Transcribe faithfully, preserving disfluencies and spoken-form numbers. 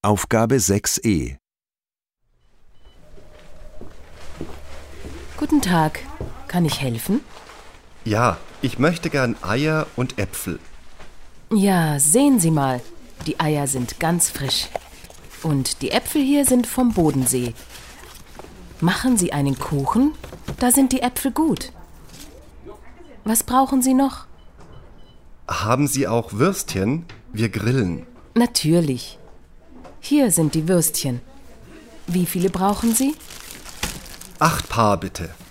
Aufgabe sechs e. Guten Tag, kann ich helfen? Ja, ich möchte gern Eier und Äpfel. Ja, sehen Sie mal, die Eier sind ganz frisch. Und die Äpfel hier sind vom Bodensee. Machen Sie einen Kuchen? Da sind die Äpfel gut. Was brauchen Sie noch? Haben Sie auch Würstchen? Wir grillen. Natürlich. Hier sind die Würstchen. Wie viele brauchen Sie? Acht Paar bitte.